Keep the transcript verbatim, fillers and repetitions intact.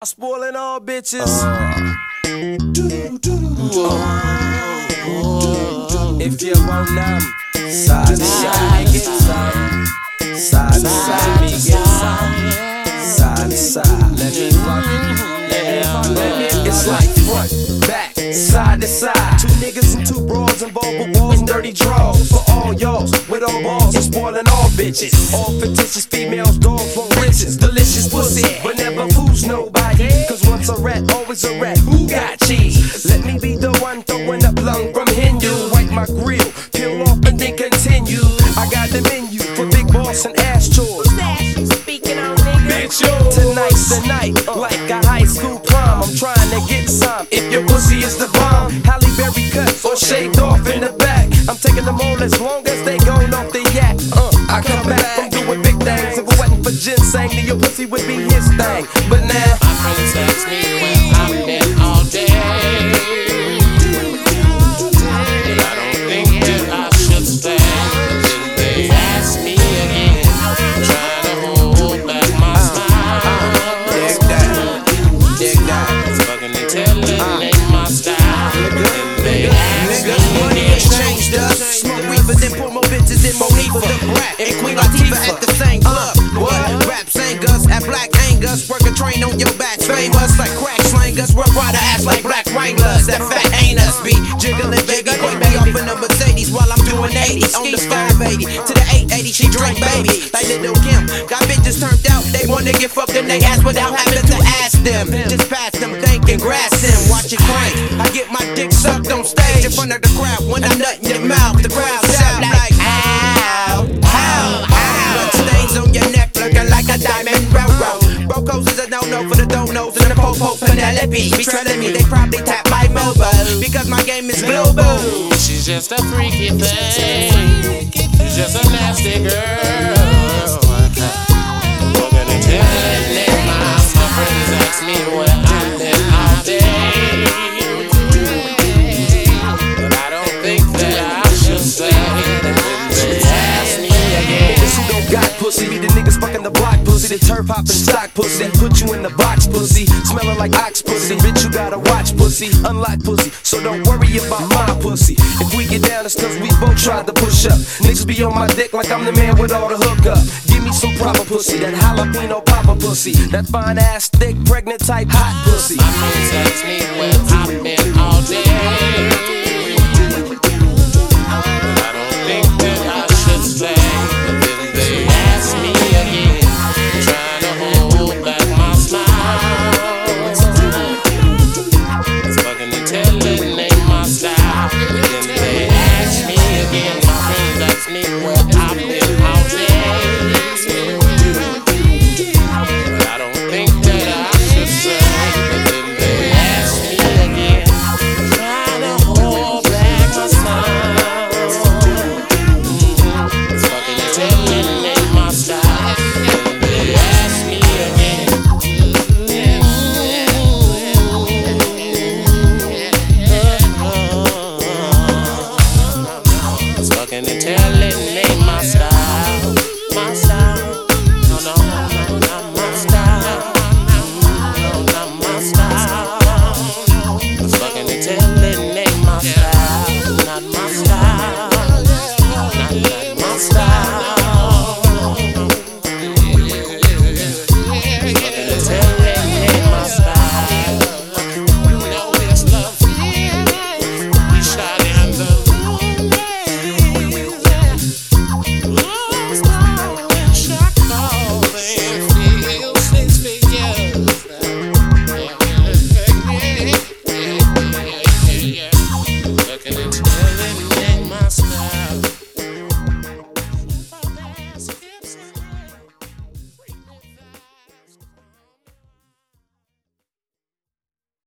Spoiling all bitches. Uh, if you want them, side to side, side, side to side, me get side, side to side. Let me fuck, let me fuck, let me. It's like front, back, side to side. Two niggas and two broads involved with walls and dirty draws. For all y'all with all balls and spoiling all bitches. All fictitious females, dogs want riches, delicious pussy, but never fools nobody. Cause once a rat, always a rat. Who got cheese? Let me be the one throwing up lung from Hindu. Wipe my grill, peel off and then continue. I got the menu for big boss and ass chores. Speaking on niggas. Bitch, yo. Tonight's the night, like a high school prom. I'm trying to get some. If your pussy is the bomb, Halle Berry cut or shaved off in the back. I'm taking them all as long as they going off the yak. Uh, I come back from doing big things. If it wasn't for ginseng, then your pussy would be his thing. But now, my friends ask me where I've been all day, but I don't think that I should stay. Then they ask me again, trying to hold back my smile. dig that, dig that. Fucking they tell it ain't my style. Then they ask me Money again. exchanged us. Smoke weaver, then put more bitches in Monifa. The brat and Queen Latifah at the same club. What? Rap singers at Black Angus. Work a train on your back. Famous like crack slangers. Work rider ass like black wranglers. That fat ain't us. Be jiggling, baby. Put me off in the Mercedes while I'm doing eighty. On the five eighty to the eight eighty. She drink baby. Like Little Kim. Got bitches turned out. They wanna get fucked in they ass without having to ask them. Just pass them, think and grass them. Watch it crank. I get my dick sucked on stage in front of the crowd. When I nut in your mouth, the crowd shout like ow, ow, ow. Blood stains on your neck looking like a diamond railroad. Brocos is a no-no for the don't-knows and the po-po Penelope. Be telling me they probably tap my mobile because my game is global. She's just a freaky thing. She's just a nasty girl. What can I tell you? My friends ask me where I've been all day, but I don't think that I should say. They ask me again. Niggas who don't got pussy, be the niggas fucking the block pussy, the turf hopping stock pussy, put you in the box pussy, smelling like ox pussy. Bitch, you gotta watch pussy, unlock pussy, so don't worry about my pussy. If we get down, it's cause we both tried to push up. Niggas be on my dick like I'm the man with all the hookup. Give me some proper pussy, that jalapeno popper pussy, that fine ass, thick, pregnant type hot pussy. My friends ask me where I've been all day,